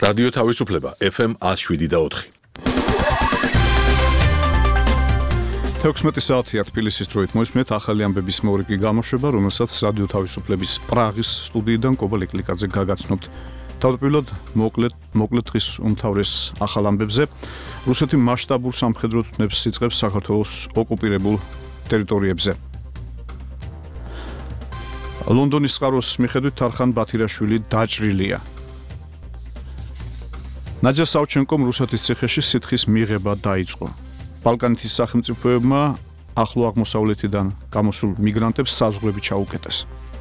რადიო თავისუფლება FM 107.4. 16 საათია თბილისის დროით მოისმენთ ახალი ამბების მორიგი გამოშვება, რომელსაც რადიო თავისუფლების პრაღის სტუდიიდან კობა ლიკლიკაძე გაგაცნობთ. თავდაპირველად მოკლედ დღის უმთავრეს ახალ ამბებზე. რუსეთი მასშტაბურ სამხედრო ცნებს იწყებს საქართველოს ოკუპირებულ ტერიტორიებზე. ლონდონის წყაროს მიხედვით თარხან ბათირაშვილი დაჭრილია. ნადია სავჩენკომ რუსეთის ციხეში სითხის მიღება დაიწყო. ბალკანეთის სახელმწიფოებმა ახლო აღმოსავლეთიდან გამოსულ მიგრანტებს საზღვრები ჩაუკეტეს.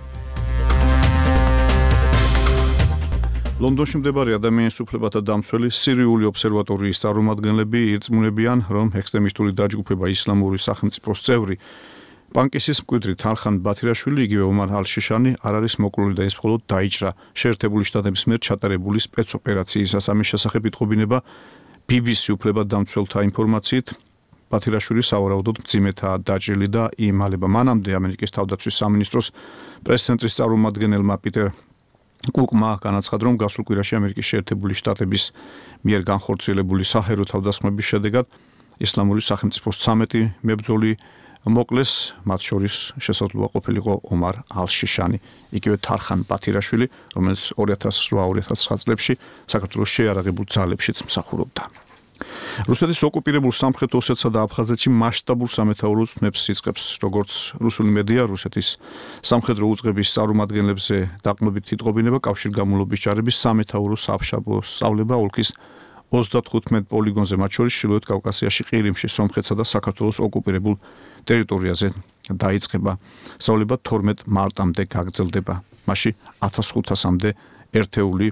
ლონდონში მდებარე ადამიანის უფლებათა დამცველი სირიული ობსერვატორიის წარმომადგენლები ირწმუნებიან, რომ ექსტრემისტული დაჯგუფება ისლამური სახელმწიფოს წევრი პანკისის მკვიდრი თარხან ბათირაშვილი, იგივე ომარ ალ-შიშანი არ არის მოკლული და ის მხოლოდ დაიჭრა. შეერთებული შტატების მიერ ჩატარებული სპეცოპერაციისას ამის შესახებ იტყობინება BBC უფლებადამცველთა ინფორმაციით. ბათირაშვილი სავარაუდოდ მძიმედაა დაჭრილი და იმალება. მანამდე ამერიკის თავდაცვის სამინისტროს პრეს-ცენტრის წარმომადგენელმა პიტერ კუკმა განაცხადა, რომ გასულ კვირაში ამერიკის შეერთებული შტატების მიერ განხორციელებული საჰაერო თავდასხმების შედეგად ისლამური სახელმწიფოს 13 მებრძოლი მოკლეს, მათ შორის შესაძლოა ყოფილიყო ომარ ალ-შიშანი, იგივე თარხან ბათირაშვილი, რომელიც 2008-2009 წლებში საქართველოს შეიარაღებულ ძალებშიც მსახურობდა. რუსეთის ოკუპირებულ სამხრეთ ოსეთსა და აფხაზეთში მასშტაბურ სამეთაურო ცნებს იწყებს, როგორც რუსული მედია რუსეთის სამხედრო უწყების წარმომადგენლებზე დაყრდნობით იტყობინება კავშირგამულობის ჯარების სამეთაურო სამშაბლო სწავლება ოლქის 35 პოლიგონზე, მათ შორის ჩრდილოეთ კავკასიაში, ყირიმში, სომხეთსა და საქართველოს ოკუპირებულ ტერიტორიაზე დაიწყება. სწავლება 12 მარტამდე გაგრძელდება. მასში 1500-მდე ერთეული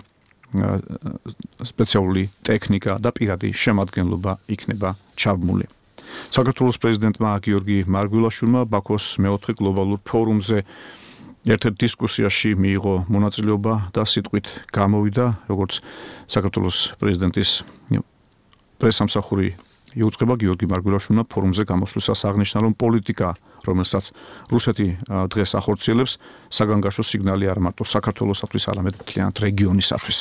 სპეციალური ტექნიკა და პირადი შემადგენლობა იქნება ჩაბმული. საქართველოს პრეზიდენტმა გიორგი მარგველაშვილმა ბაქოს მეოთხე გლობალურ ფორუმზე ერთ-ერთ დისკუსიაში მიიღო მონაწილეობა და სიტყვით გამოვიდა, როგორც საქართველოს პრეზიდენტის პრესამსახური იუწყება გიორგი მარგველაშვილმა ფორუმზე გამოსვლისას აღნიშნა, რომ პოლიტიკა, რომელსაც რუსეთი დღეს ახორციელებს, საგანგაშო სიგნალი არ მარტო საქართველოსთვის, არამედ მთლიანად რეგიონისათვის.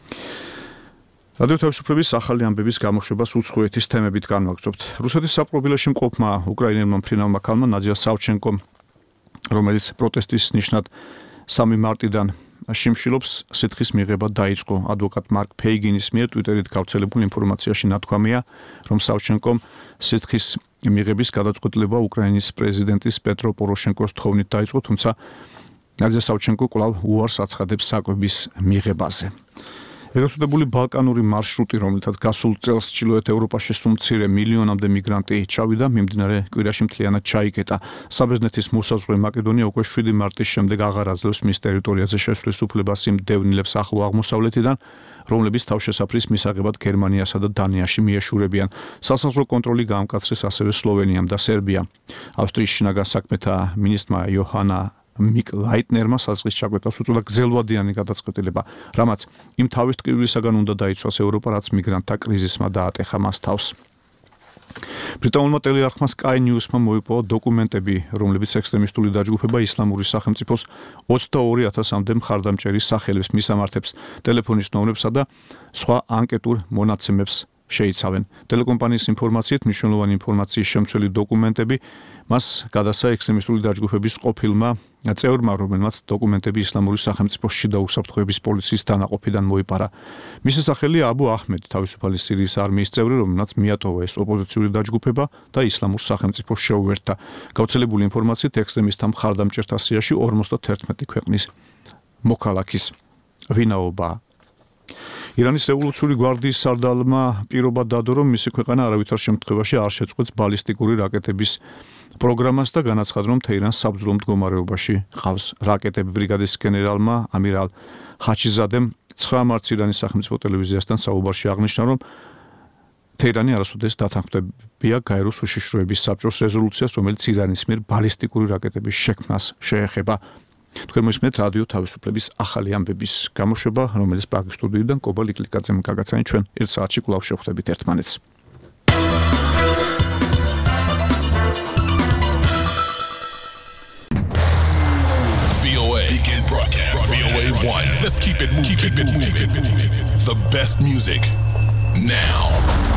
რადიო თავისუფლების ახალი ამბების გამოშვებას უცხოეთის თემებით განვაგრძობთ. რუსეთის საპყრობილეში მყოფმა უკრაინელმა მფრინავმა ქალმა ნადია სავჩენკომ, რომელიც პროტესტის ნიშნად 3 მარტიდან შიმშილობს, სითხის მიღება დაიწყო. ადვოკატ მარკ ფეიგინის მიერ ტვიტერით გავრცელებულ ინფორმაციაში ნათქვამია, რომ სავჩენკომ სითხის მიღების გადაწყვეტილება უკრაინის პრეზიდენტის პეტრო პოროშენკოს თხოვნით დაიწყო, თუმცა ნადია სავჩენკო კვლავ უარს აცხადებს საკვების მიღებაზე. ეგრეთწოდებული ბალკანური მარშრუტი, რომელთაც გასულ წელს ჩრდილოეთ ევროპაში სულ მცირე მილიონამდე მიგრანტი ჩავიდა, მიმდინარე კვირაში მთლიანად ჩაიკეტა. საბერძნეთის მოსაზღვრე მაკედონია უკვე 7 მარტის შემდეგ აღარ აძლევს მის ტერიტორიაზე შესვლის უფლებას იმ დევნილებს ახლო აღმოსავლეთიდან, რომლებიც თავშესაფრის მისაღებად გერმანიასა და დანიაში მიეშურებიან. სასაზღვრო კონტროლი გაამკაცრეს ასევე სლოვენიამ და სერბიამ. ავსტრიის შინაგან საქმეთა მინისტრმა იოჰანა მიკ-ლაიტნერმა საზღვის ჩაკვეთას უწოდა გრძელვადიანი გადაწყვეტილება, რამაც იმ თავის ტკივილისაგან უნდა დაიცვას ევროპა, რაც მიგრანტთა კრიზისმა დაატეხა მას თავს. ბრიტანულმა ტელეარხმა Sky News-მა მოიპოვა დოკუმენტები, რომლებიც ექსტრემისტული დაჯგუფება ისლამური სახელმწიფოს 22,000-მდე მხარდამჭერის სახელებს, მისამართებს, ტელეფონის ნომრებსა და სხვა ანკეტურ მონაცემებს შეიცავენ. ტელეკომპანიის ინფორმაციით, მნიშვნელოვანი ინფორმაციის შემცველი დოკუმენტები მას გადასცა ექსტრემისტული დაჯგუფების ყოფილმა წევრმა, რომელმაც დოკუმენტები ისლამური სახელმწიფოს შიდა უსაფრთხოების პოლიციის დანაყოფიდან მოიპარა. მისი სახელია აბუ აჰმედი, თავისუფალი სირიის არმიის წევრი, რომელმაც მიატოვა ეს ოპოზიციური დაჯგუფება და ისლამურ სახელმწიფოს შეუერთდა. გავრცელებული ინფორმაციით, ექსტრემისტთა მხარდამჭერთა სიაში 51 ქვეყნის მოქალაქის ვინაობა. ირანის რევოლუციური გვარდიის სარდალმა პირობა დადო, რომ მისი ქვეყანა არავითარ შემთხვევაში არ შეწყვეტს ბალისტიკური რაკეტების პროგრამას და განაცხადა, რომ თეირანს საბრძოლო მდგომარეობაში ყავს რაკეტები. ბრიგადის გენერალმა ამირალ ჰაჩიზადემ 9 მარტს ირანის სახელმწიფო ტელევიზიასთან საუბარში აღნიშნა, რომ თეირანი არასოდეს დათანხმდებია გაეროს უშიშროების საბჭოს რეზოლუციას, რომელიც ირანის მიერ ბალისტიკური რაკეტების შექმნას შეეხება. თქვენ მოისმენთ რადიო თავისუფლების ახალი ამბების გამოშვება, რომელიც პრაღის სტუდიიდან კობა ლიკლიკაძემ გაგაცანი. ჩვენ 1 საათში კვლავ შევხვდებით ერთმანეთს. VOA. Begin broadcast. VOA 1. Let's keep it moving. The best music now.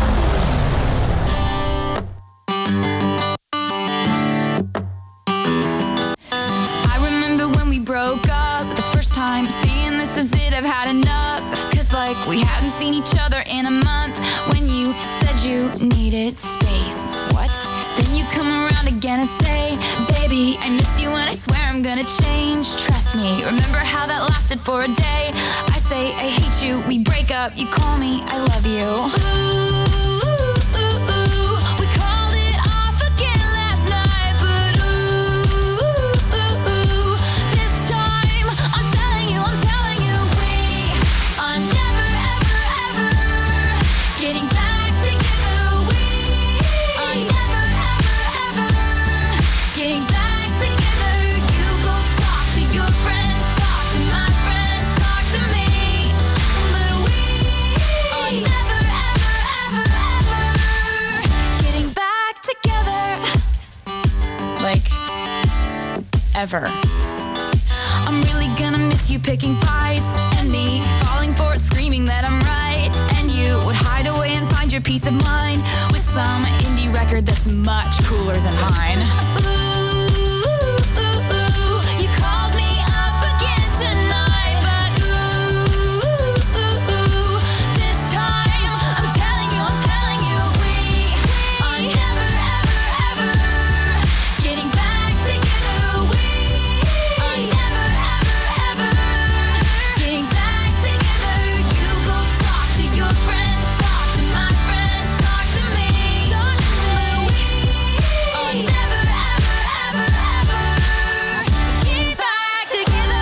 I remember when we broke up the first time, saying this is it, I've had enough. Cause like we hadn't seen each other in a month. When you said you needed space. What? Then you come around again and say, baby, I miss you and I swear I'm gonna change. Trust me, remember how that lasted for a day. I say I hate you, we break up, you call me, I love you. Ooh, ooh, ooh, we called it off again last night. But ooh, ooh, ooh, this time I'm telling you, we are never, ever, ever getting back together. We are never, ever, ever getting back together. You go talk to your friends, talk to my friends, talk to me. But we are never, ever, ever, ever getting back together. Like, ever. I'm really gonna miss you picking fights and me falling for it, screaming that I'm right. And you would hide away and find your peace of mind with some indie record that's much cooler than mine. Ooh, ooh, ooh, you called me up again tonight. But ooh, ooh, ooh, this time I'm telling you, we are never, ever, ever getting back together. We are never, ever, ever getting back together. You go talk to your friends, talk to my friends, talk to me. But we are never, ever, ever, ever getting back together.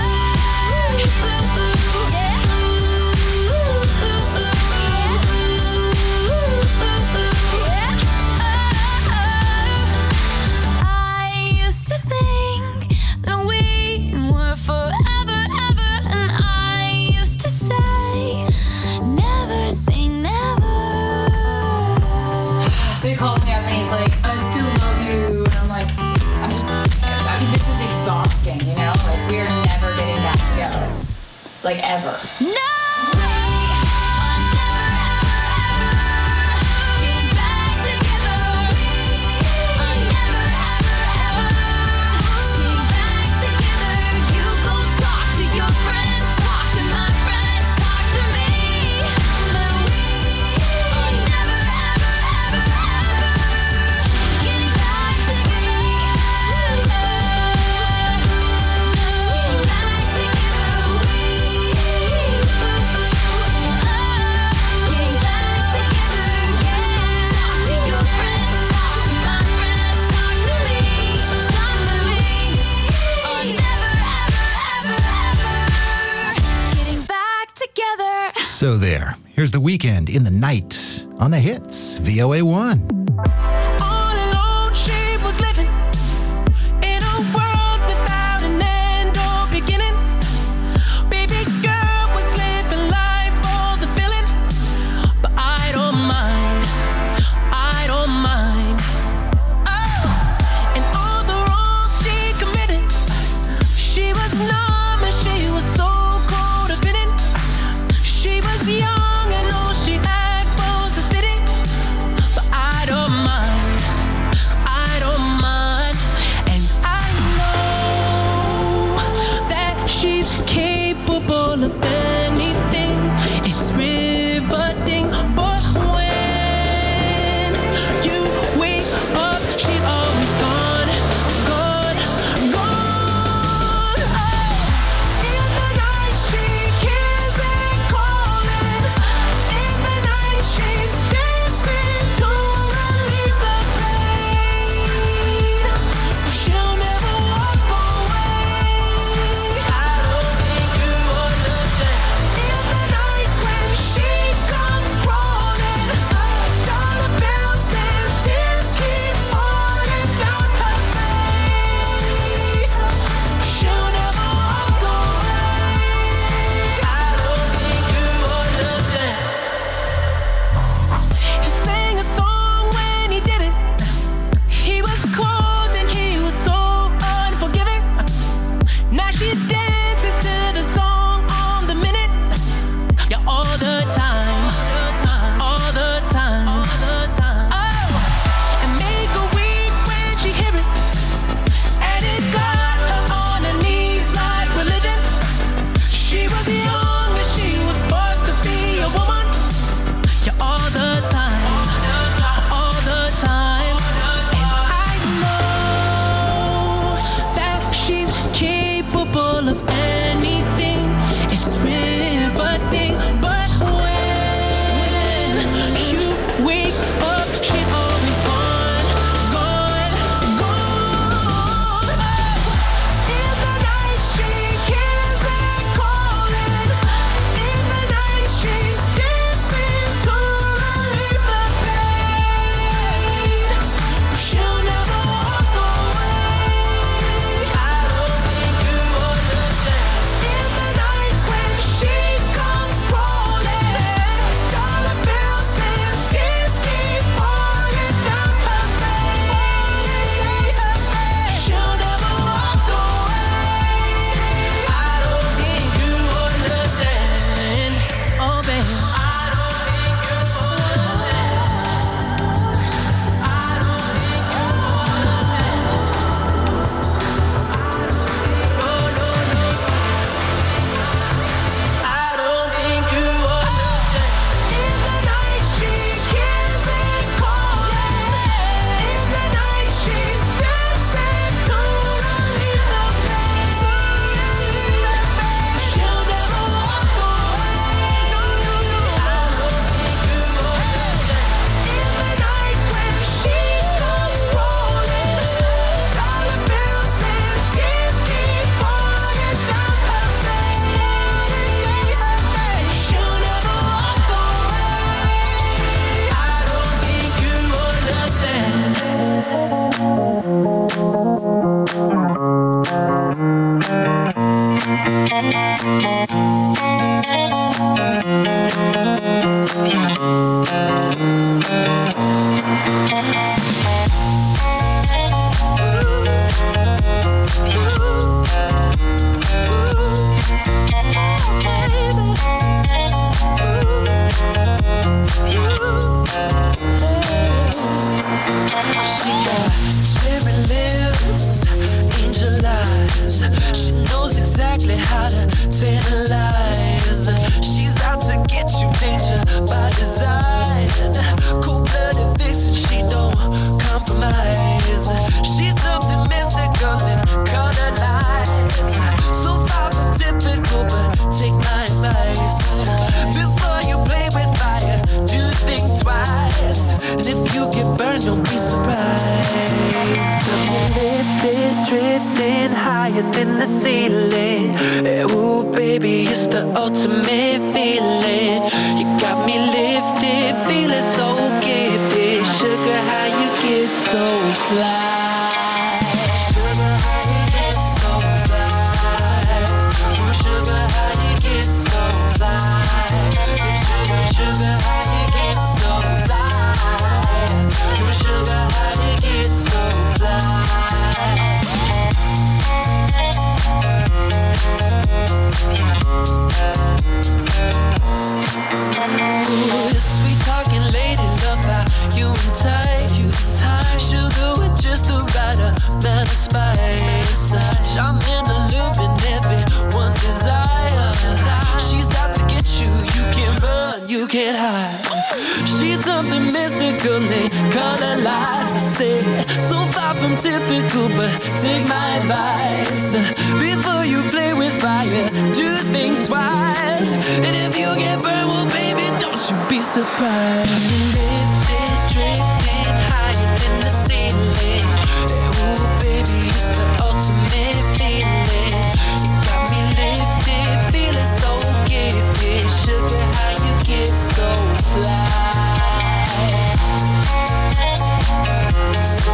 I used to think that we were forever, ever, and I used to say, never say never. So he calls me up and he's like, I still love you. And I'm like, I mean, this is exhausting, you know? Like, we're never getting back together. Like, ever. No! We are never, ever, ever getting back together. We are never, ever, ever getting back together. You go talk to your friends, talk to my friends, talk to me. But we are never, ever, ever, ever getting back together. Getting back together. Getting back together. Talk to your friends, talk to my friends, talk to me. Talk to me. Are never, ever, ever, ever getting back together. So there. Here's The Weeknd in the Night on the hits, VOA1. All alone she was living in a world without an end or beginning. Baby girl was living life for the feeling. But I don't mind, I don't mind. Oh, and all the wrongs she committed, she was numb and she was so codependent. She was young and all she had was the city. But I don't mind, I don't mind. And I know that she's capable of anything. It's riveting. But when you wake up, she's always gone, gone, gone. Oh, in the night she hears it calling. In the night she's dancing to relieve the pain. She'll never walk away. I don't think you understand. In the night when she comes crawling, dollar bills and tears keep falling down her face. She'll never walk away. I don't think you understand. He sang a song when he did it. He was cold and he was so unforgiving. Now she dances to the song on the minute. Yeah, all the time. drifting higher than the ceiling. Ooh, baby, it's the ultimate feeling. You got me lifted, feeling so gifted. Sugar, how you get so fly? I'm in the loop and everyone's desire. She's out to get you, you can't run, you can't hide. She's something mystical, they color lights. I say, so far from typical, but take my advice. Before you play with fire, do think twice. And if you get burned, well baby, don't you be surprised. Lifted, drifting higher than the ceiling. Ooh baby, it's the ultimate feeling. You got me lifted, feeling so gifted. Sugar, how you get so fly? So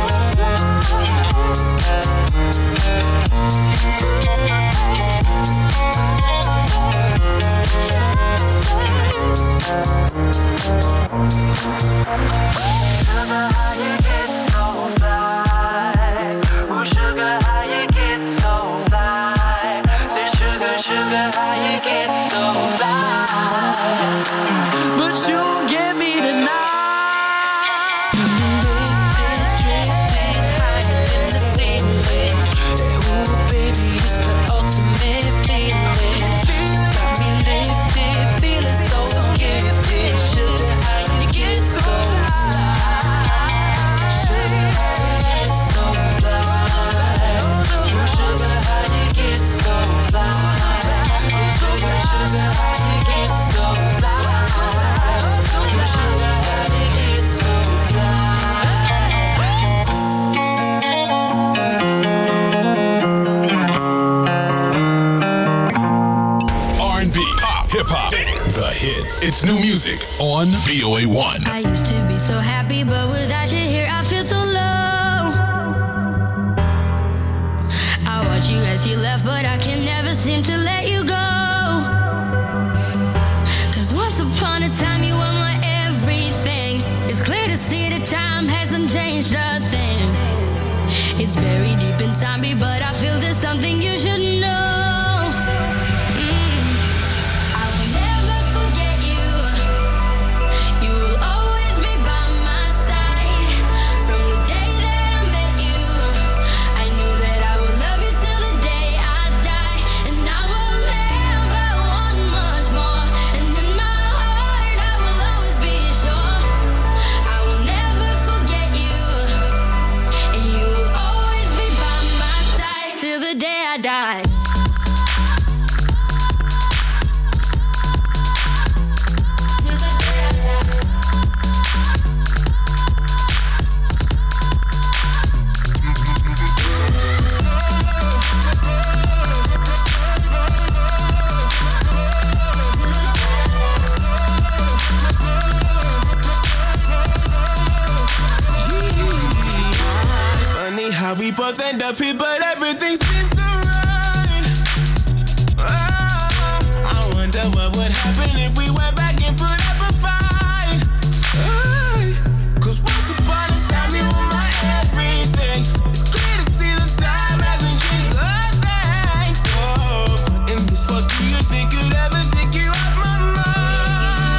Sugar, how you get so fly? Oh, sugar, how you get so fly? Say, sugar, sugar, how you get so fly? But you won't get me tonight. Drifting higher than the ceiling. Ooh, baby, it's the ultimate feeling. You got me lifted, feeling so gifted. Sugar, how you get so R&B, pop, hip-hop, dance, the hits. It's new music on VOA1. I used to be so happy, but without you here, I feel so low. I watch you as you left, but I can never seem to let you go. 'Cause once upon a time, you were my everything. It's clear to see that time hasn't changed a thing. It's buried deep inside me, but I feel there's something you should know. We both end up here, but everything seems so right. Oh, I wonder what would happen if we went back and put up a fight. Oh, 'cause once upon a time you were my everything. It's clear to see the time hasn't changed a thing. So, in this world, do you think you'd ever take you off my mind?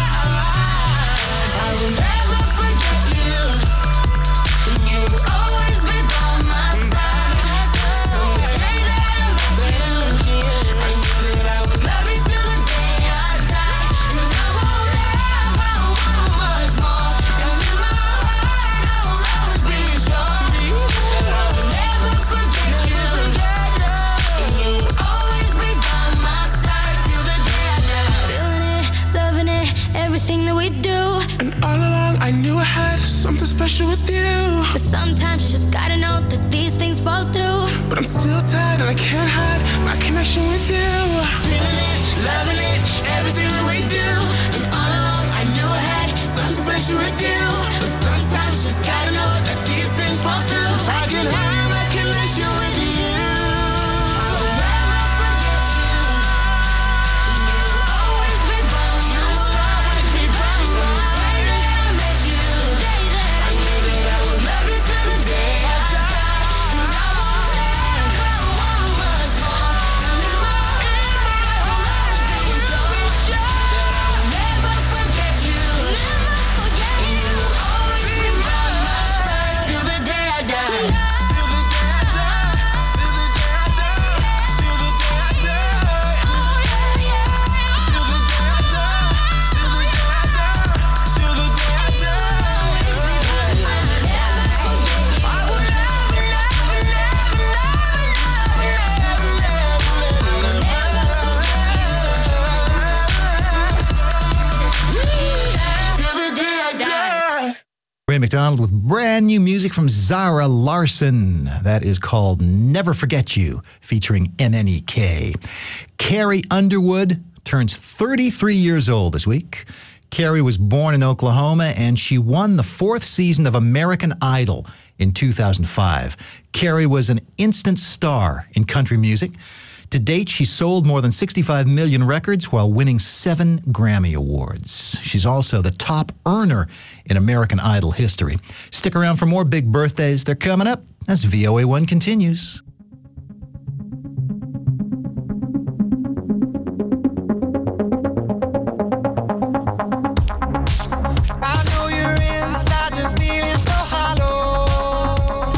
I will never forget you. You will always be by my side. From the day that I met you, I knew that I would love you till the day I die. 'Cause I won't ever want much more. And in my heart, I will always be sure that I will never forget you. And you will always be by my side till the day I die. Feeling it, loving it, everything that we do. And all along I knew I had something special with you. But sometimes you just gotta know that these things fall through. but I'm still tired and I can't hide my connection with you. Feeling it, loving it, everything that we do. And all along I knew I had something special with you. But sometimes just gotta know that these things fall through. I can have my connection with you. I'll never forget you. You'll always be by my side. From the day that I met you, I knew that I would love you till the day I die. 'Cause I won't ever want much more. And in my heart, being so sure that I'll never forget you. Never forget you. You'll always be by my side till the day I die. Till the day I die. Till the day I die. Till the day I die. Oh yeah, yeah. Till the day I die. Till the day I die. Till the day I die. I will never, never, never, never, never, till the day I die. Ray McDonald with brand new music from Zara Larsson. That is called Never Forget You, featuring MNEK. Carrie Underwood turns 33 years old this week. Carrie was born in Oklahoma, and she won the 4th season of American Idol in 2005. Carrie was an instant star in country music. To date, she sold more than 65 million records while winning 7 Grammy Awards. She's also the top earner in American Idol history. Stick around for more big birthdays. They're coming up as VOA1 continues. I know you're inside, you're feeling so hollow.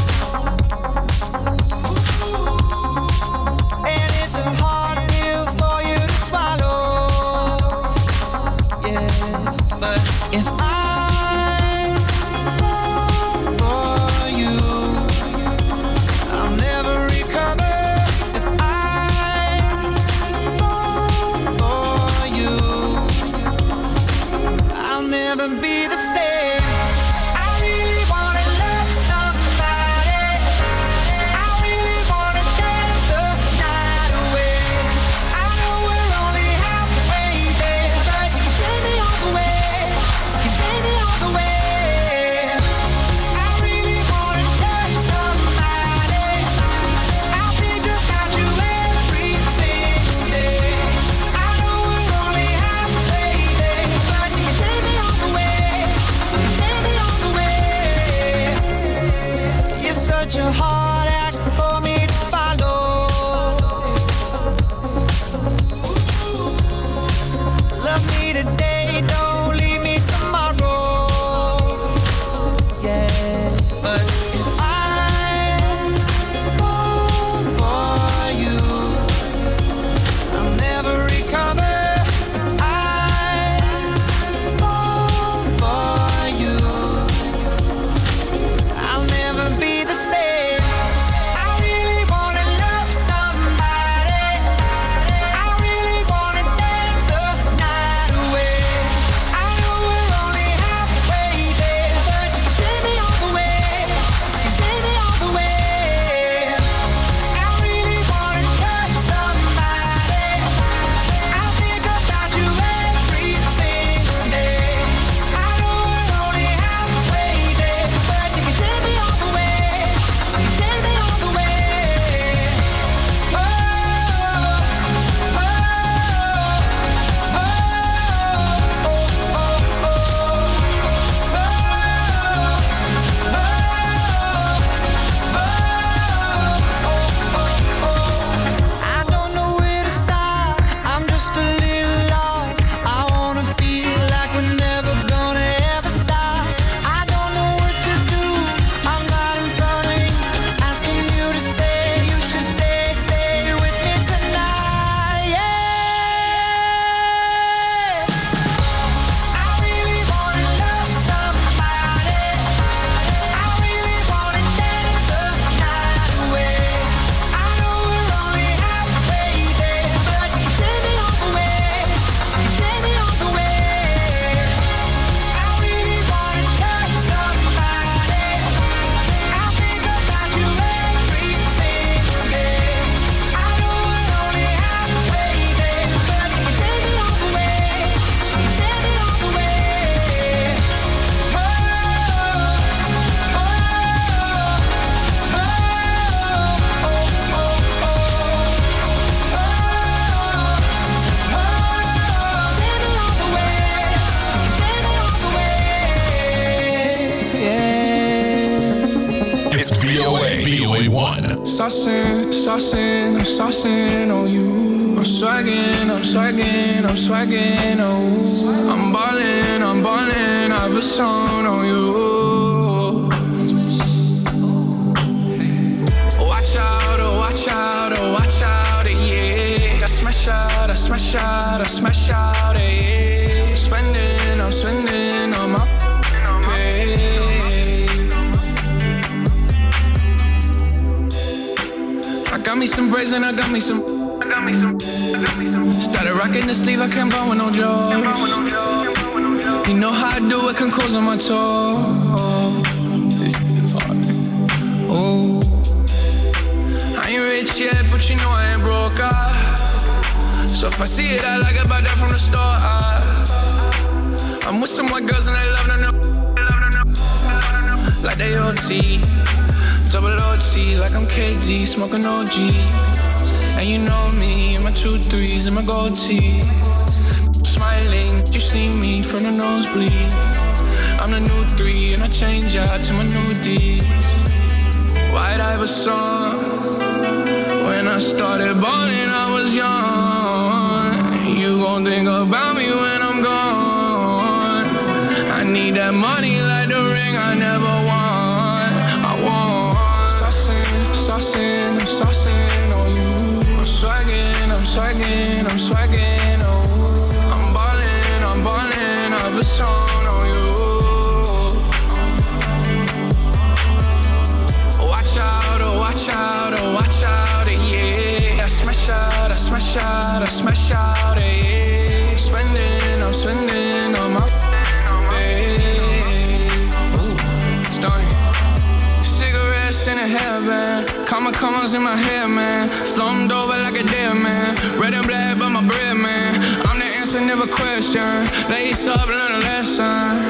And it's a hard pill for you to swallow. Yeah, but if I fall for you, I'll never saucing on you. I'm swaggin', oh. I'm ballin', I've a song on you. Watch out, yeah. I smash out, yeah. I'm spending on my pay. I got me some braids and I got me some. Started rocking the sleeve, I can't buy with no jaws. You know how I do it, can close on my toes. It's hard. Oh, I ain't rich yet, but you know I ain't broke. So if I see it, I like it, buy that from the store. I'm with some white girls and they love them. Like they OT, double OT, like I'm KD, smoking OG. And you know me, in my 2-3s and my gold tee. Smiling, you see me from the nosebleed. I'm the new 3 and I change out to my new D. White Iverson. When I started balling, I was young. You gon' think about me when I'm gone. I need that money like the ring I never won. I want saucing on you. I'm swaggin', oh. I'm ballin', I've a song on you. Watch out, yeah. I smash out, yeah. I'm spending on my pay. Ooh, stunning. Cigarettes in a hairband. Commas in my hair, man. Slumped over like a dead man. Red and black, but my bread, man. I'm the answer, never question. Lace up, learn a lesson.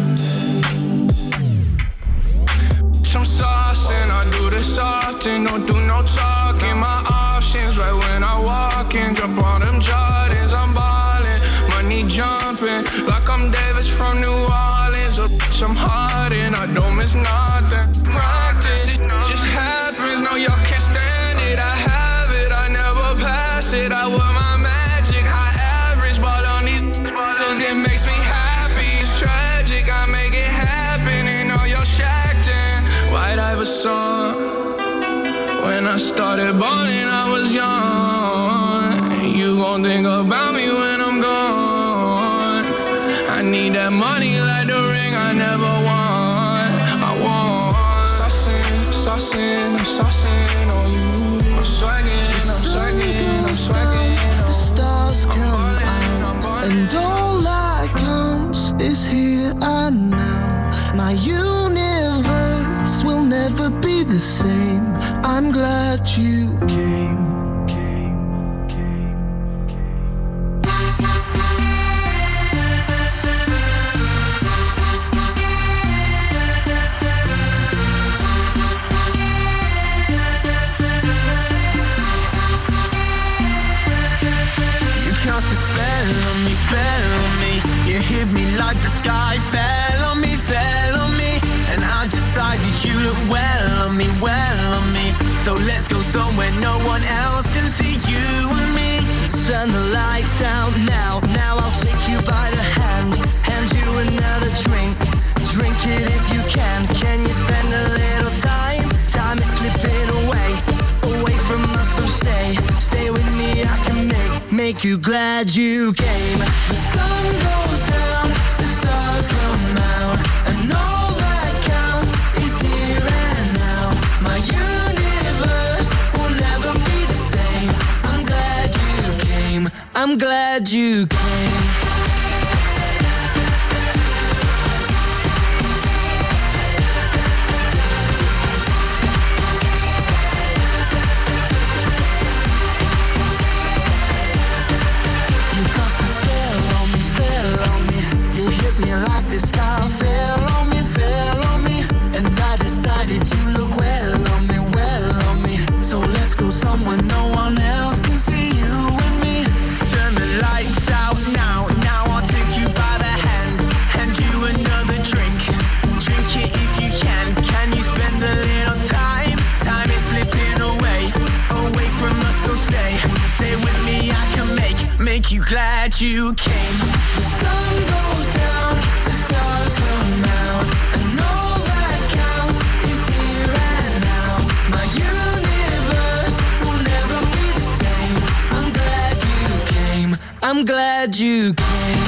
Some sauce and I do this often. Don't do no talking. My options right when I walk in. Jump on them Jordans, I'm ballin'. Money jumping like I'm Davis from New Orleans. Or I'm hard and I don't miss nothing. Practice, it just happens. No, y'all can't stand it. I have it, I never pass it. I wear my magic, high average. Ball on these cause it makes me happy. It's tragic, I make it happen. And all y'all shacked in White Iverson. When I started balling, I was young. You gon' think about me when I'm gone. I need that money like the ring I never won. I want saucing on you. I'm swaggin'. The stars come out and all that counts is here and now. My universe will never be the same. I'm glad you came. Spell on me, you hit me like the sky fell on me, and I decided you look well on me, so let's go somewhere no one else can see you and me. Turn the lights out now I'll take you by the hand you another drink it if you can you spend a little time is slipping away from us, so stay with me, I can make you glad you came. The sun goes down, the stars come out, and all that counts is here and now. My universe will never be the same. I'm glad you came. I'm glad you came. Like the sky fell on me, and I decided you look well on me, so let's go somewhere no one else can see you and me. Turn the lights out now stay. Stay with me, I can make you glad you came. The sun goes down, the stars come out, and all that counts is here and now. My universe will never be the same. I'm glad you came. I'm glad you came.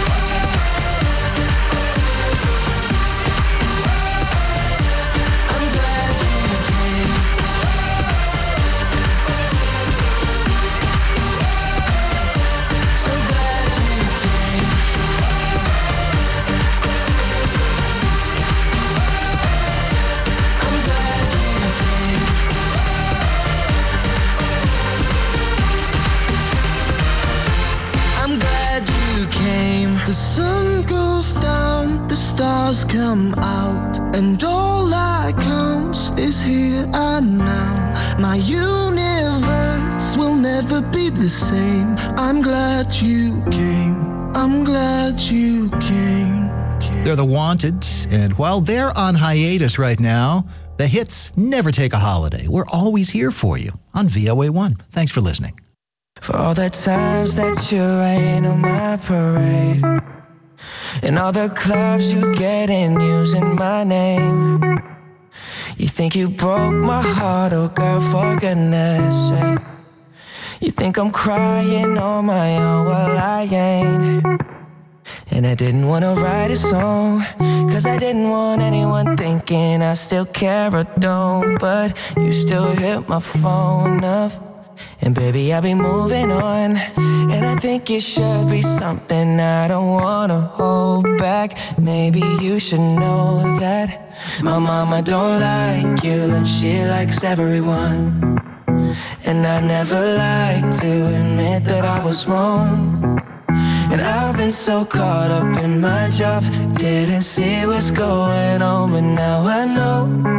The sun goes down, the stars come out, and all that counts is here and now. My universe will never be the same. I'm glad you came. I'm glad you came. They're the Wanted, and while they're on hiatus right now, the hits never take a holiday. We're always here for you on VOA1. Thanks for listening. For all the times that you rain on my parade, and all the clubs you get in using my name. You think you broke my heart, oh girl, for goodness sake. You think I'm crying on my own, well I ain't. And I didn't want to write a song, cause I didn't want anyone thinking I still care or don't. But you still hit my phone up, and baby, I'll be moving on. And I think it should be something I don't wanna hold back. Maybe you should know that my mama don't like you, and she likes everyone. And I never like to admit that I was wrong. And I've been so caught up in my job, didn't see what's going on, but now I know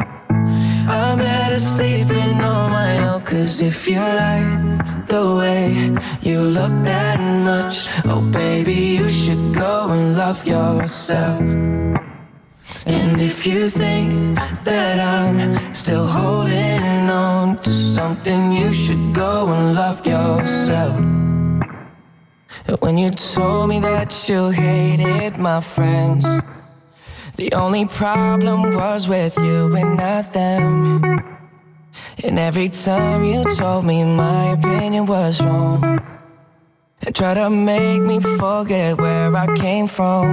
I'm better sleeping on my own. Cause if you like the way you look that much, oh baby, you should go and love yourself. And if you think that I'm still holding on to something, you should go and love yourself. When you told me that you hated my friends, the only problem was with you and not them. And every time you told me my opinion was wrong, and tried to make me forget where I came from.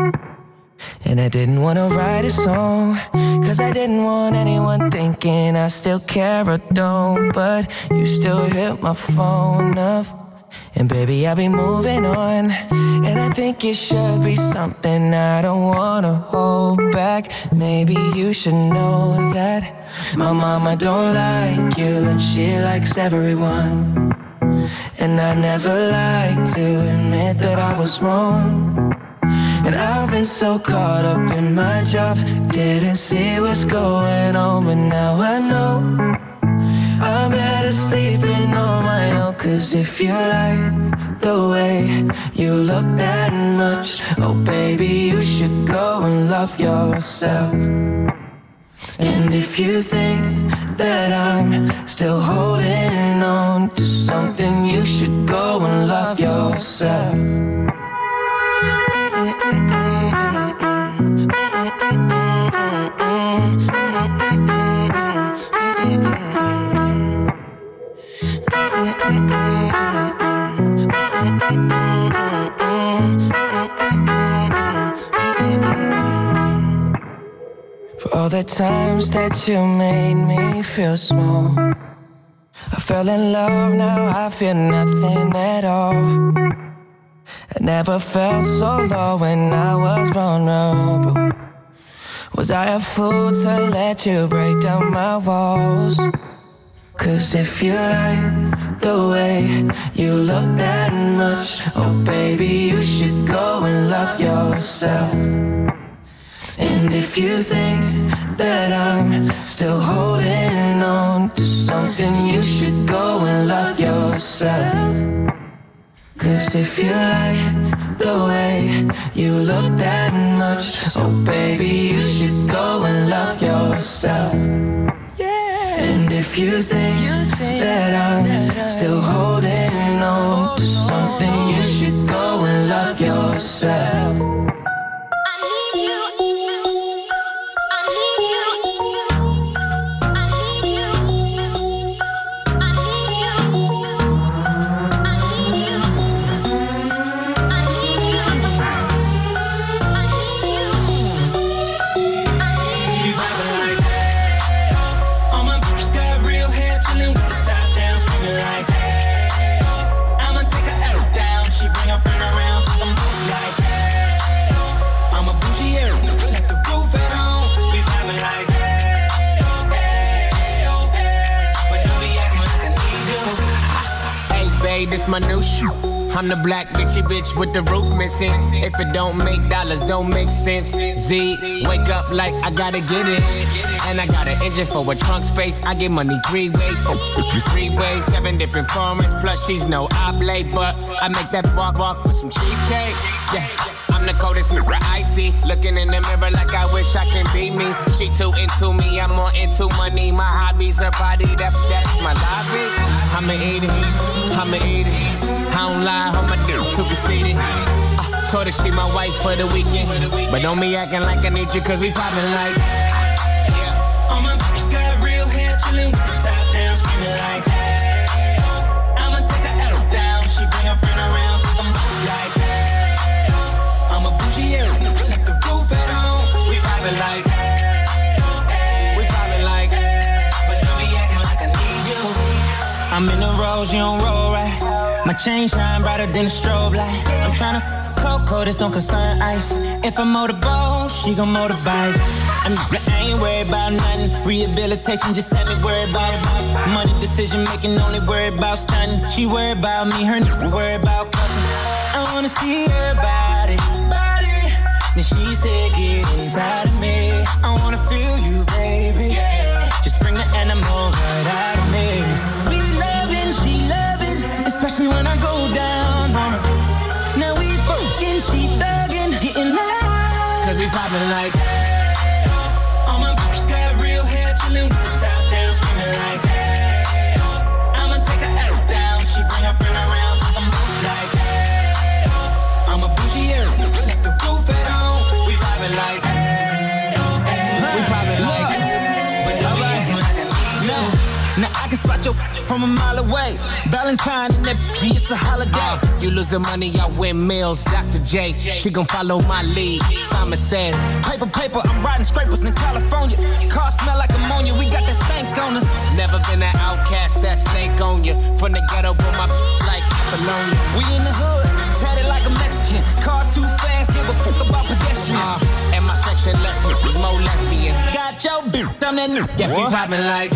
And I didn't want to write a song, cause I didn't want anyone thinking I still care or don't. But you still hit my phone up, and baby, I'll be moving on. And I think it should be something I don't wanna hold back. Maybe you should know that my mama don't like you, and she likes everyone. And I never like to admit that I was wrong. And I've been so caught up in my job, didn't see what's going on, but now I know I'm better sleeping on my own. Cause if you like the way you look that much, oh baby, you should go and love yourself. And if you think that I'm still holding on to something, you should go and love yourself. For all the times that you made me feel small, I fell in love, now I feel nothing at all. I never felt so low when I was vulnerable. Was I a fool to let you break down my walls? Cause if you like the way you look that much, oh baby, you should go and love yourself. And if you think that I'm still holding on to something, you should go and love yourself. Cause if you like the way you look that much, oh baby, you should go and love yourself. And if if you think that I'm still holding on to something, you should go and love yourself. This my new shoe. I'm the black bitchy bitch with the roof missing. If it don't make dollars, don't make sense. Z, wake up like I gotta get it. And I got an engine for a trunk space. I get money 3 ways. 3 ways, 7 different formats. Plus she's no oblate, but I make that walk with some cheesecake. Yeah. I'm the coldest nigga I see. Looking in the mirror like I wish I can be me. She too into me, I'm more into money. My hobbies, her body, that's my lobby. I'ma eat it, I'ma eat it. I don't lie, I'm a dude, too conceited. Told her she my wife for the weekend. But don't be acting like I need you, cause we poppin' like. Yeah. All my bitches got real hair, chillin' with the top down, screaming like, hey, oh. I'ma take her out down, she bring her friend around, I'm like, hey, oh. I'm a bougie area, like the roof at home. We poppin' like, hey, oh, hey, we poppin' like, hey, but don't be acting like I need you. I'm in the rose, you don't roll right. My chain shine brighter than a strobe light. I'm tryna cocoa, this don't concern ice. If I motorboat, she gon' motorbike. I ain't worried about nothing. Rehabilitation just had me worried about money. Decision making, only worried about stunting. She worried about me, her nigga worried about cuffing. I wanna see her body. Then she said, get inside of me. I wanna feel you, baby. Just bring the animal right out of me. We loving, she loving, especially when I go down on her. Now we fucking, she thuggin', getting loud. Cause we poppin' like. All my bitches got real hair, chillin' with the top down, screaming like, hey, oh. I'ma take her out down, she bring her friend around, I'm like, hey, oh. I'm a bougie area, like the roof at home. We poppin' like, hey, oh, hey. We poppin' like. But don't be acting like I need you. Now I can spot your from a mile away. Valentine and that G, it's a holiday. You losing money, I win meals. Dr. J, she gon' follow my lead. Simon says, paper, I'm riding scrapers in California. Car smell like ammonia, we got that stank on us. Never been an outcast, that stank on you. From the ghetto, with my like Apollonia. We in the hood, tatted like a Mexican. Car too fast, give a fuck about pedestrians. And my section less niggas, more lesbians. Got your bitch, I'm that new. Yeah, we poppin' like.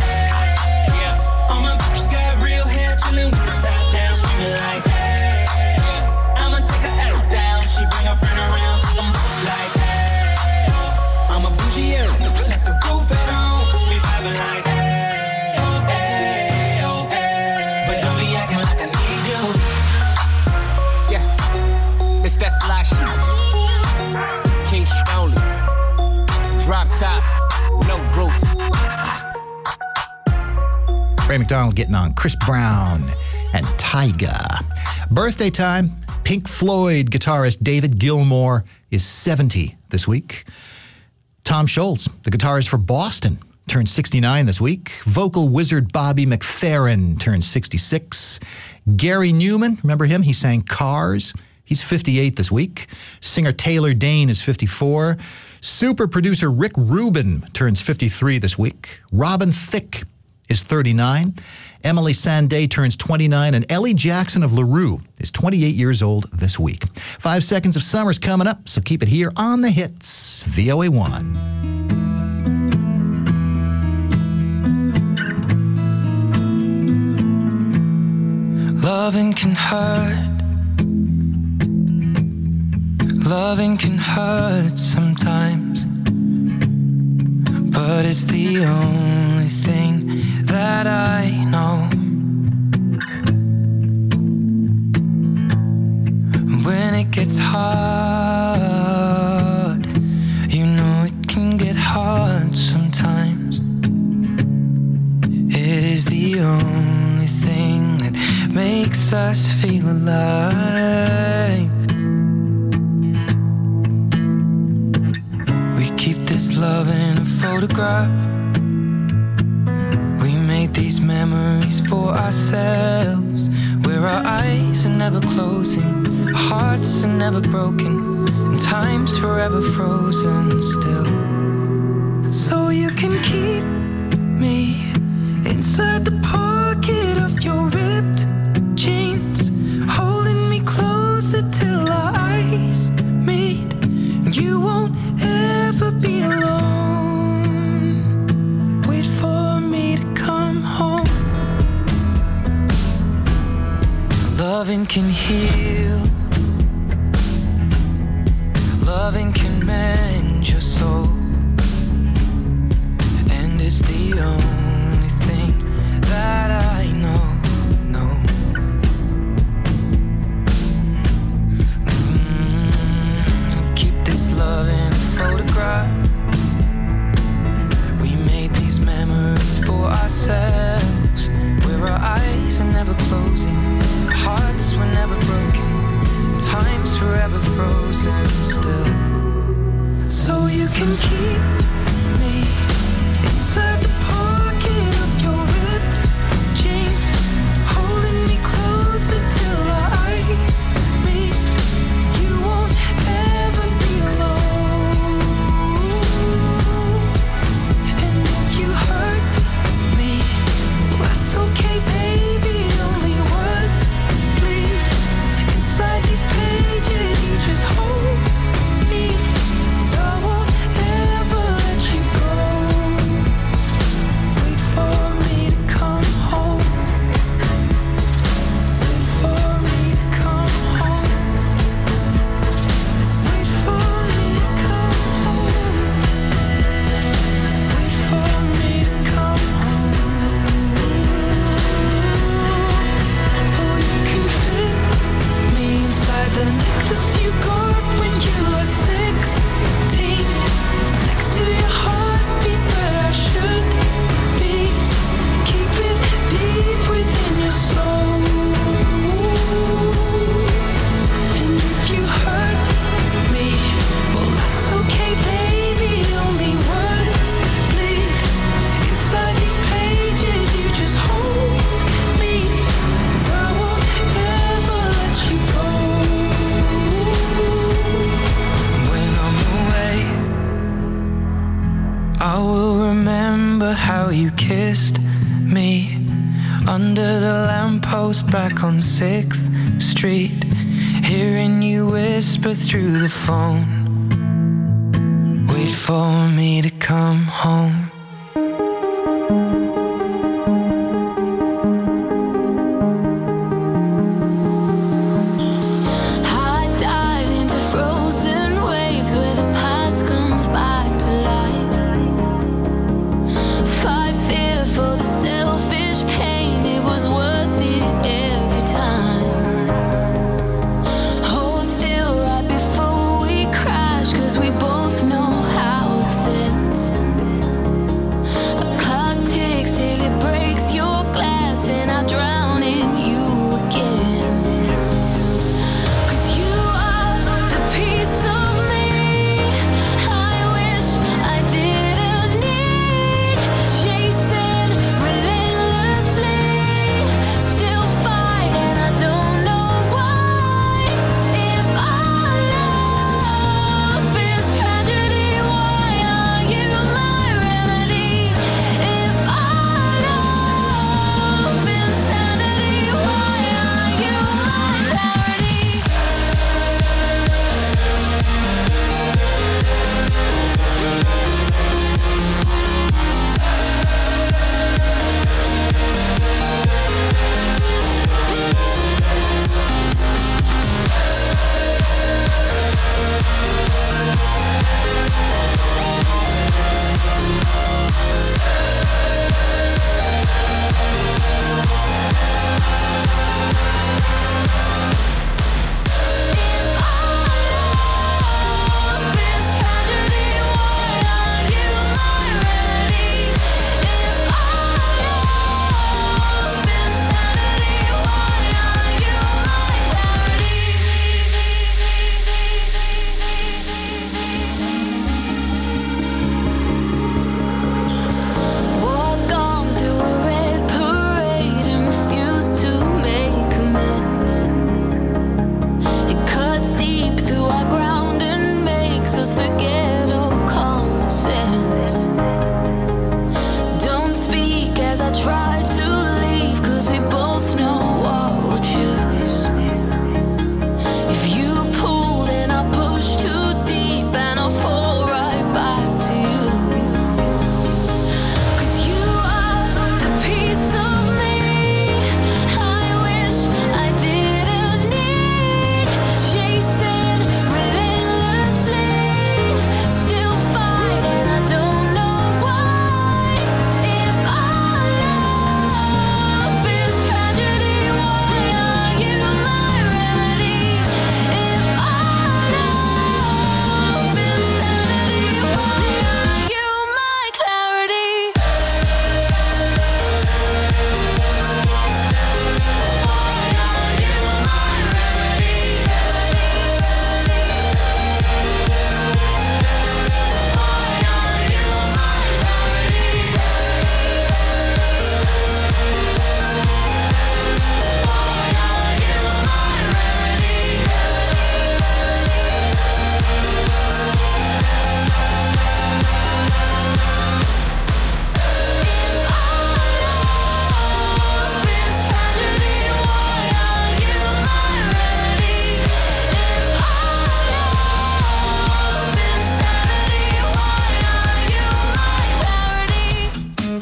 All my bitches got real hair, chillin' with the top down, screaming like, hey, oh. I'ma take her out down, she bring her friend around, I'm like, hey, oh. I'm a bougie area, like the roof at home. We poppin' like, hey, oh, hey, oh, hey. But don't be acting like I need you. Yeah, it's that fly shit. King shit only. Drop top, no roof. Ray McDonald getting on Chris Brown and Tyga. Birthday time, Pink Floyd guitarist David Gilmour is 70 this week. Tom Scholz, the guitarist for Boston, turned 69 this week. Vocal wizard Bobby McFerrin turned 66. Gary Newman, remember him? He sang Cars. He's 58 this week. Singer Taylor Dane is 54. Super producer Rick Rubin turns 53 this week. Robin Thicke is 39. Emily Sandé turns 29, and Ellie Jackson of LaRue is 28 years old this week. 5 Seconds of Summer's coming up, so keep it here on the hits, VOA1. Loving can hurt. Loving can hurt sometimes, but it's the only thing that I know. When it gets hard, you know it can get hard sometimes. It makes us feel alive. We keep this love in a photograph. We made these memories for ourselves, where our eyes are never closing, our hearts are never broken, and time's forever frozen still. So you can keep me inside the pocket of your ripped jeans, holding me closer till our eyes meet, and you won't ever be alone. Wait for me to come home. Loving can heal, loving can mend your soul, and it's the only thing that I know. Keep this love in a photograph. We made these memories for ourselves, where our eyes are never closing, our hearts were never broken, time's forever frozen still. So you can keep me inside the pocket of your ripped jeans, holding me closer till our eyes meet. You won't ever be alone. And if you hurt me, well, that's okay, baby. Only words bleed inside these pages. You just hold me. I won't ever let you go. Wait for me to come home. Wait for me to come home. Wait for me to come home. Wait for me to come home. Oh, you can fit me inside the necklace you got when you were 16, next to your heartbeat where I should be. Keep it deep within your soul. And if you hurt me, well, that's okay, baby. Only words bleed inside these pages. You just hold me. I won't ever let you go. When I'm away, I will remember how you kissed me under the lamppost back on 6th Street, hearing you whisper through the phone. Wait for me to come home. High dive into frozen waves where the past comes back to life. Fight fear for the selfish pain, it was worth it every time. Hold still right before we crash, 'cause we both know how this ends.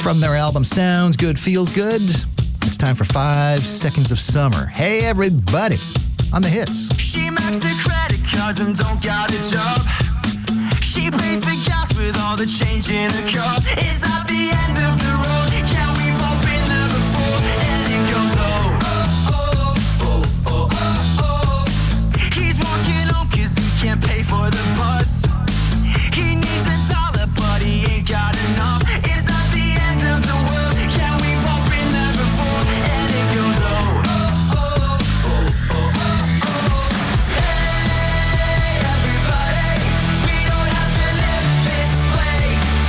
from their album Sounds Good, Feels Good. It's time for 5 Seconds of Summer. Hey, everybody, on the hits. She maxed her credit cards and don't got a job. She pays for gas with all the change in her car. Is that the end of the road? Yeah, we've all been there before. And it goes, oh, oh, oh, oh, oh, oh. He's walking home 'cause he can't pay for the bus. He needs $1, but he ain't got enough. Is that the end of the world? Yeah, we've all been there before. And it goes, oh, oh, oh, oh, oh, oh. Hey, everybody, we don't have to live this way.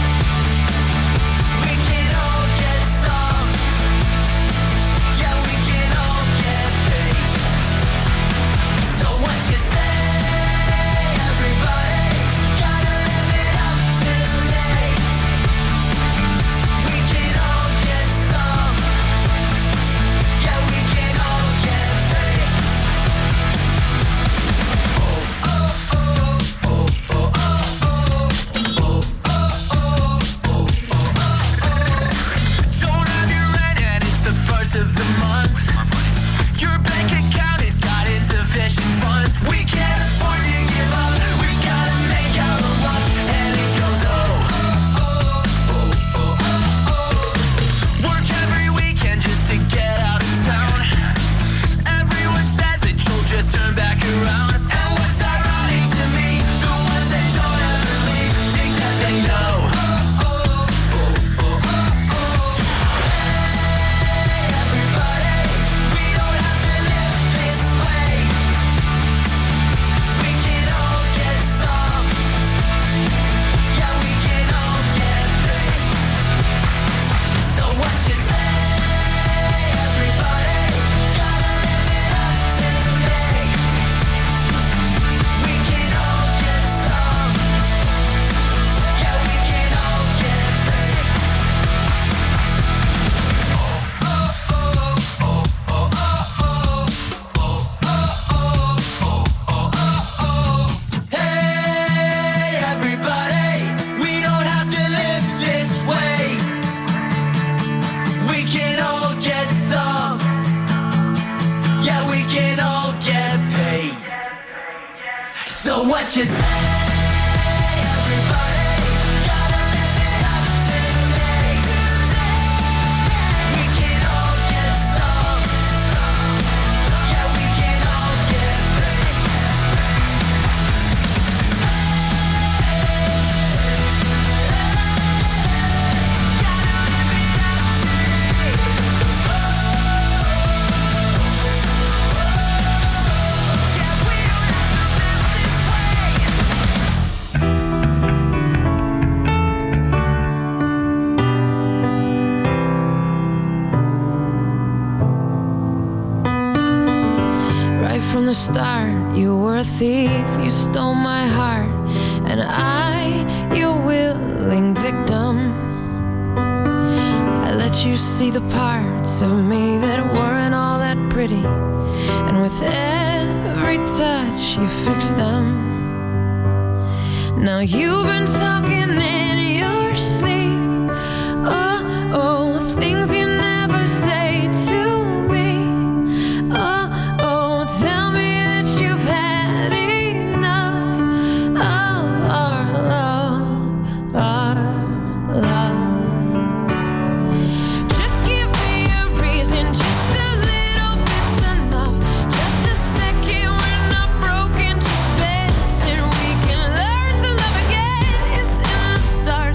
We can all get some. Yeah, we can all get paid. So what you say, everybody? Gotta live it up today. We can all get some. Yeah, we can all get paid. Oh, oh, oh, oh, oh, oh, oh, oh, oh, oh, oh. Don't have your rent and it's the first of the month. Your bank account has got insufficient funds. We can't afford to give up. We gotta make out a lot. And it goes, oh, oh, oh, oh, oh, oh. Work every weekend just to get out of town. Everyone says that you'll just turn back around. And what's ironic to me, the ones that don't ever leave think that they know. Oh, oh, oh, oh, oh, oh. Hey, everybody, we don't have to live this way. We can all get some. Yeah, we can all get paid. So what you say, everybody? Gotta live it up today. We can all get some. Yeah, we can all get paid. Oh, oh, oh, oh, oh, oh, oh, oh. Hey, everybody, we don't have to live this way. We can all get some. Yeah, we can all get paid. So what you say, everybody? Gotta live it up today. We can all get some. Yeah, we can all get paid. Right from the start, you were a thief, you stole my heart, and I, your willing victim. I let you see the parts of me that weren't all that pretty, and with every touch you fixed them. Now you've been talking in your sleep, oh, oh, things you never say to me. Oh, oh, tell me that you've had enough of our love, our love. Just give me a reason, just a little bit's enough. Just a second, we're not broken, just bends, and we can learn to love again. It's in the stars.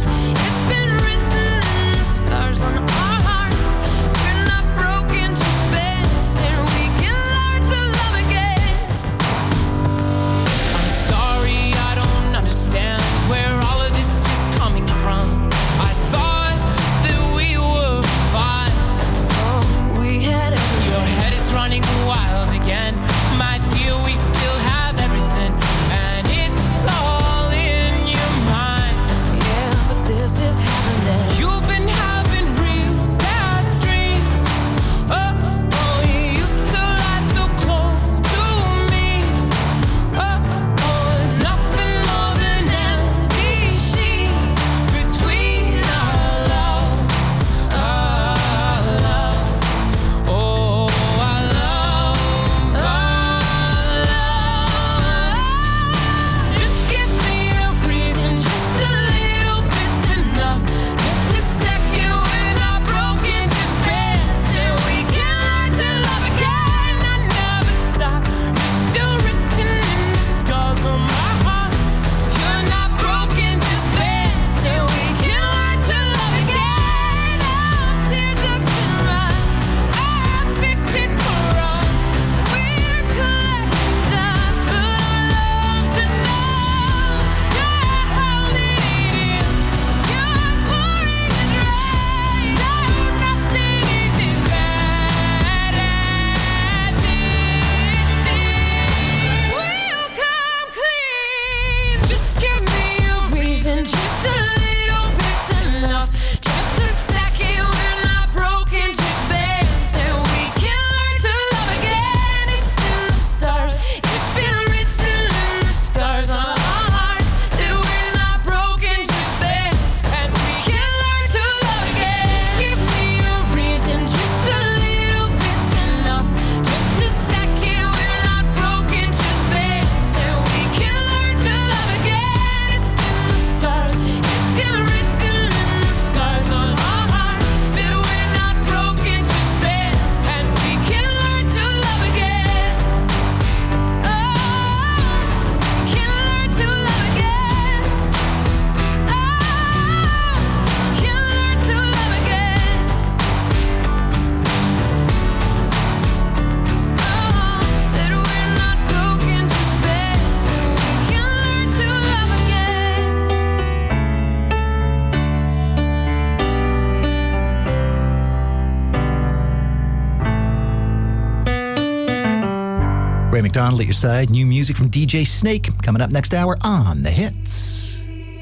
Ray McDonald at your side. New music from DJ Snake coming up next hour on The Hits.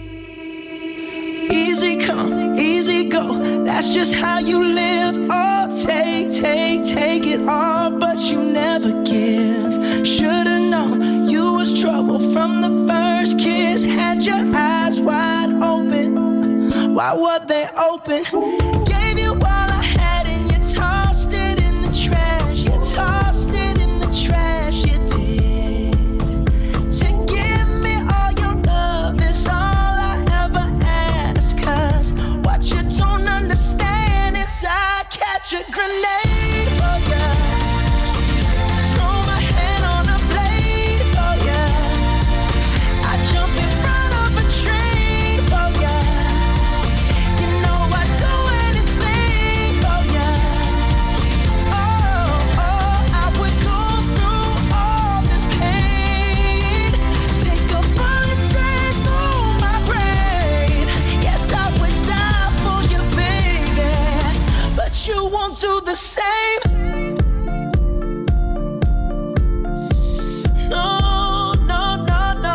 Easy come, easy go. That's just how you live. Oh, take it all, but you never give. Should've known you was trouble from the first kiss. Had your eyes wide open. Why were they open? Gave you all I had and you tossed it in the trash. You tossed it in the trash. You did. To give me all your love is all I ever ask. 'Cause what you don't understand is I'd catch a grenade for ya. Throw my hand on a blade for ya. I'd jump in front of a train for ya. You know I'd do anything for ya. Oh, I would go through all this pain. Take a bullet straight through my brain. Yes, I would die for you, baby. But you won't do the same. No, no, no, no.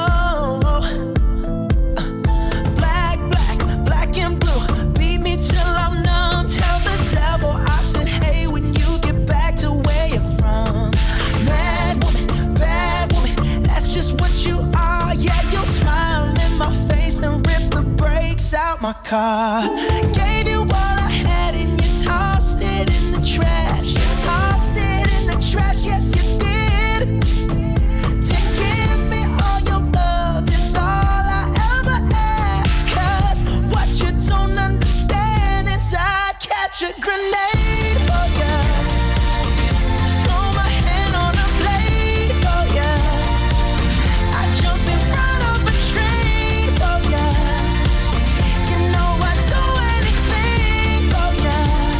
Black and blue. Beat me till I'm numb. Tell the devil I said, hey, when you get back to where you're from. Mad woman, that's just what you are. Yeah, you'll smile in my face, then rip the brakes out my car. Gave you all I had and you tossed it in the trash. You tossed it in the trash, yes you did. To give me all your love is all I ever ask. 'Cause what you don't understand is I'd catch a grenade for ya. Throw my hand on a blade for ya. I'd jump in front of a train for ya. You know I'd do anything for ya.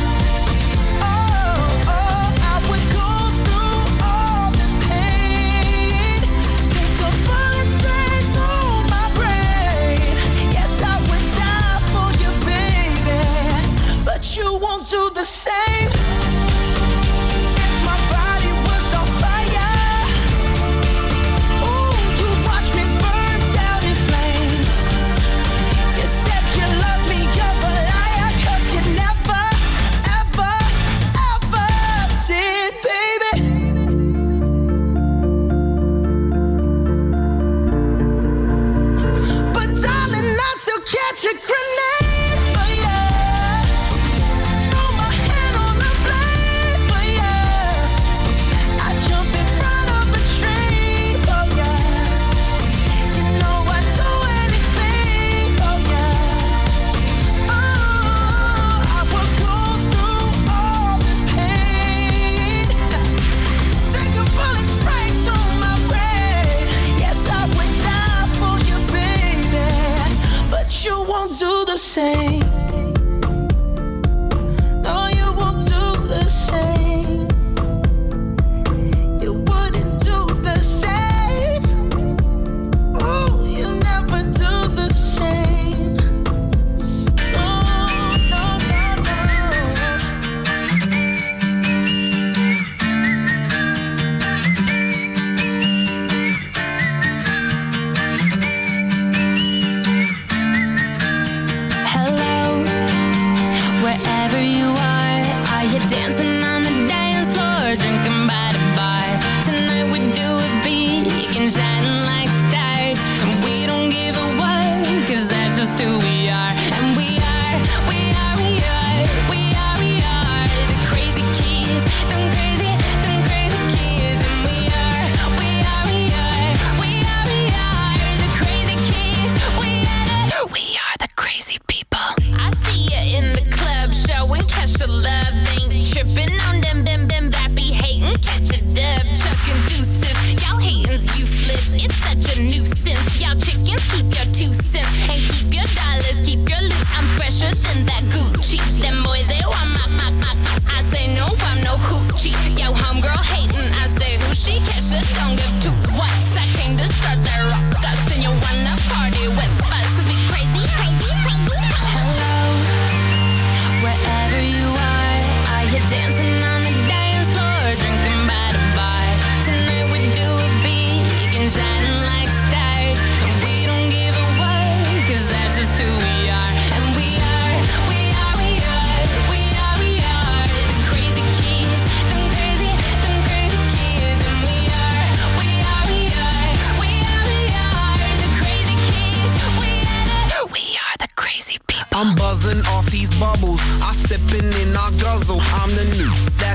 Oh, I would go through all this pain. Take a bullet straight through my brain. Yes, I would die for you, baby. But you won't do the same. If my body was on fire, ooh, you watch me burn down in flames. You said you love me, you're a liar. 'Cause you never, ever, ever did, baby. But darling, I'd still catch a grenade for ya. Throw my hand on a blade for ya. I'd jump in front of a train for ya. You know I'd do anything for ya. Oh, I would go through all this pain. Take a bullet straight through my brain. Yes, I would die for you, baby. But you won't do the same. No, you won't do the same. You wouldn't do the same. Oh, you never do the same. No, no, no, no. Hello, wherever you are you dancing on the dance floor, drinking by the bar? Tonight we do it big and shining like stars, and we don't give a what, 'cause that's just who we are. And we are the crazy kids, them crazy kids. And we are the crazy kids. We are the crazy people. I see you in the club, showing catch the love, ain't tripping on them that be hating. Catch a dub, chucking deuces. Y'all hating's useless, it's such a nuisance. Y'all chickens keep your 2 cents and keep your dollars, keep your loot. I'm fresher than that Gucci. Them boys they want my. I say no, I'm no hoochie. Yo, homegirl hating, I say who she? Kesha, don't give 2 whats. I came to start that rock us, and you wanna party with us, 'cause we crazy. Hello, wherever you are you dancing on the dance floor, drinking by the bar? Tonight we do it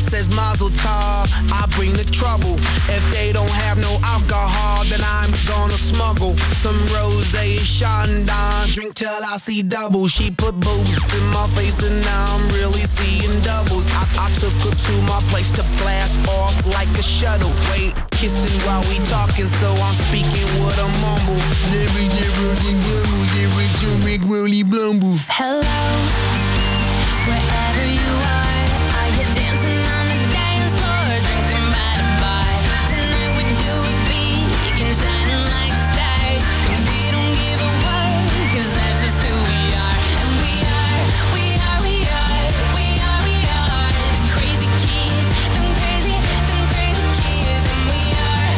says Mazel Tov, I bring the trouble. If they don't have no alcohol, then I'm gonna smuggle some rosé and Chandon. Drink till I see double. She put boobs in my face and now I'm really seeing doubles. I took her to my place to blast off like a shuttle. Wait, kissing while we talking, so I'm speaking with a mumble. Hello, wherever you are you dancing on the dance floor, drinking by the bar? Tonight we do it big and shining like stars, and we don't give a word, 'cause that's just who we are. And we are the crazy kids, them crazy kids. And we are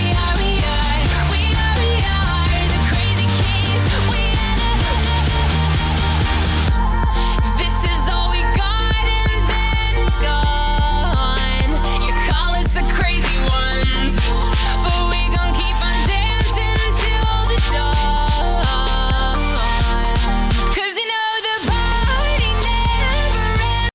the crazy kids. This is all we got and then it's gone. You call us the crazy ones, but we gon' keep on dancing till the dawn. 'Cause you know the party never ends.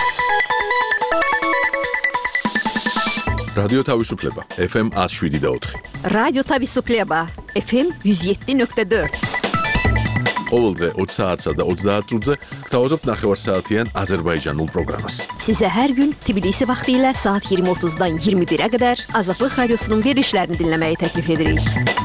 რადიო თავისუფლება FM 107.4. რადიო თავისუფლება FM 107.4. ყოველდღე 20 საათსა და 30 წუთზე გთავაზობთ ნახევარსაათიან აზერბაიჯანულ პროგრამას. Sizə hər gün Tbilisi vaxtı ilə saat 20:30-dan 21-ə qədər Azadlıq Radiosunun verilişlərini dinləməyi təklif edirik.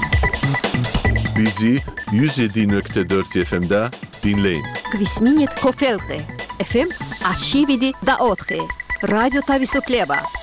Bizi 107.4 FM-də dinləyin. Kvisminit Kofelqi FM 107.4. Radyo Tavisupleva.